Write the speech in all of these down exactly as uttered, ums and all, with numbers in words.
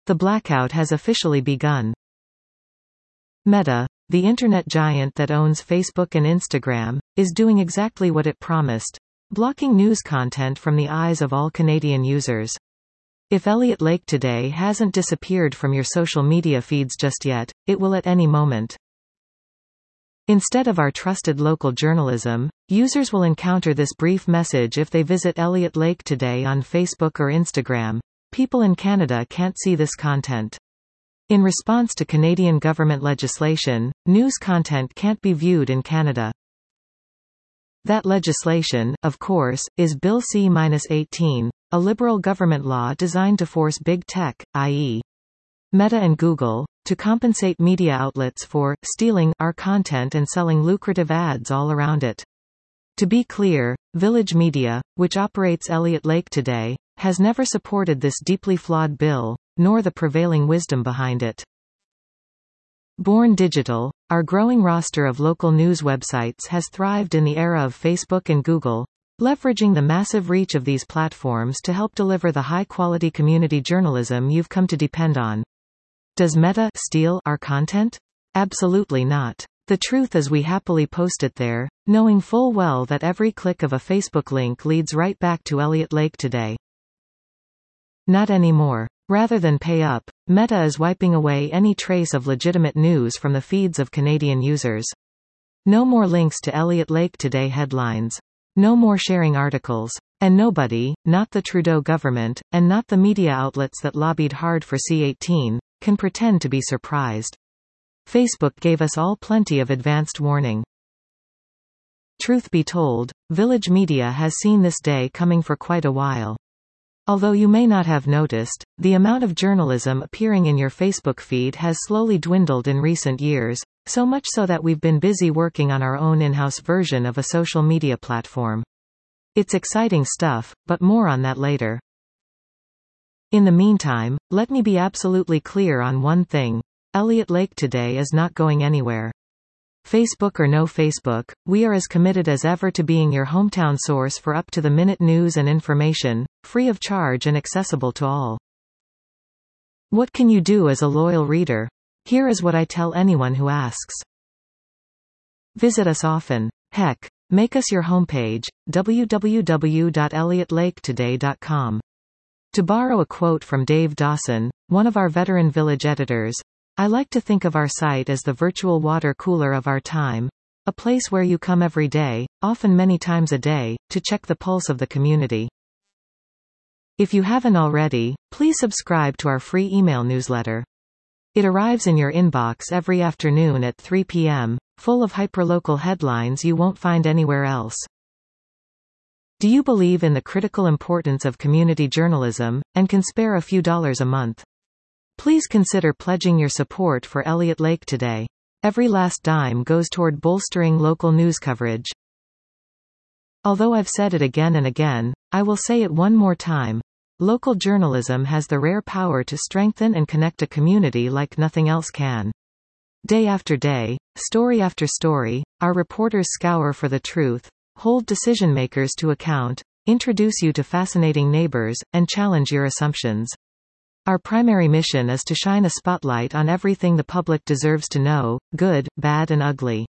The blackout has officially begun. Meta, the internet giant that owns Facebook and Instagram, is doing exactly what it promised, blocking news content from the eyes of all Canadian users. If Elliott Lake Today hasn't disappeared from your social media feeds just yet, it will at any moment. Instead of our trusted local journalism, users will encounter this brief message if they visit Elliott Lake Today on Facebook or Instagram. People in Canada can't see this content. In response to Canadian government legislation, news content can't be viewed in Canada. That legislation, of course, is Bill C eighteen, a Liberal government law designed to force big tech, that is. Meta and Google, to compensate media outlets for stealing our content and selling lucrative ads all around it. To be clear, Village Media, which operates Elliott Lake Today, has never supported this deeply flawed bill, nor the prevailing wisdom behind it. Born Digital, our growing roster of local news websites has thrived in the era of Facebook and Google, leveraging the massive reach of these platforms to help deliver the high-quality community journalism you've come to depend on. Does Meta steal our content? Absolutely not. The truth is we happily post it there, knowing full well that every click of a Facebook link leads right back to Elliott Lake Today. Not anymore. Rather than pay up, Meta is wiping away any trace of legitimate news from the feeds of Canadian users. No more links to Elliott Lake Today headlines. No more sharing articles. And nobody, not the Trudeau government, and not the media outlets that lobbied hard for C eighteen, can pretend to be surprised. Facebook gave us all plenty of advanced warning. Truth be told, Village Media has seen this day coming for quite a while. Although you may not have noticed, the amount of journalism appearing in your Facebook feed has slowly dwindled in recent years, so much so that we've been busy working on our own in-house version of a social media platform. It's exciting stuff, but more on that later. In the meantime, let me be absolutely clear on one thing. Elliott Lake Today is not going anywhere. Facebook or no Facebook, we are as committed as ever to being your hometown source for up-to-the-minute news and information, free of charge and accessible to all. What can you do as a loyal reader? Here is what I tell anyone who asks. Visit us often. Heck, make us your homepage, w w w dot elliott lake today dot com. To borrow a quote from Dave Dawson, one of our veteran Village editors, I like to think of our site as the virtual water cooler of our time, a place where you come every day, often many times a day, to check the pulse of the community. If you haven't already, please subscribe to our free email newsletter. It arrives in your inbox every afternoon at three p m, full of hyperlocal headlines you won't find anywhere else. Do you believe in the critical importance of community journalism, and can spare a few dollars a month? Please consider pledging your support for Elliott Lake Today. Every last dime goes toward bolstering local news coverage. Although I've said it again and again, I will say it one more time. Local journalism has the rare power to strengthen and connect a community like nothing else can. Day after day, story after story, our reporters scour for the truth, hold decision-makers to account, introduce you to fascinating neighbors, and challenge your assumptions. Our primary mission is to shine a spotlight on everything the public deserves to know, good, bad and ugly.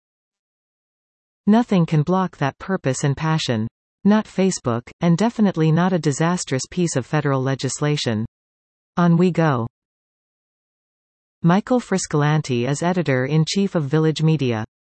Nothing can block that purpose and passion. Not Facebook, and definitely not a disastrous piece of federal legislation. On we go. Michael Friscolanti is editor-in-chief of Village Media.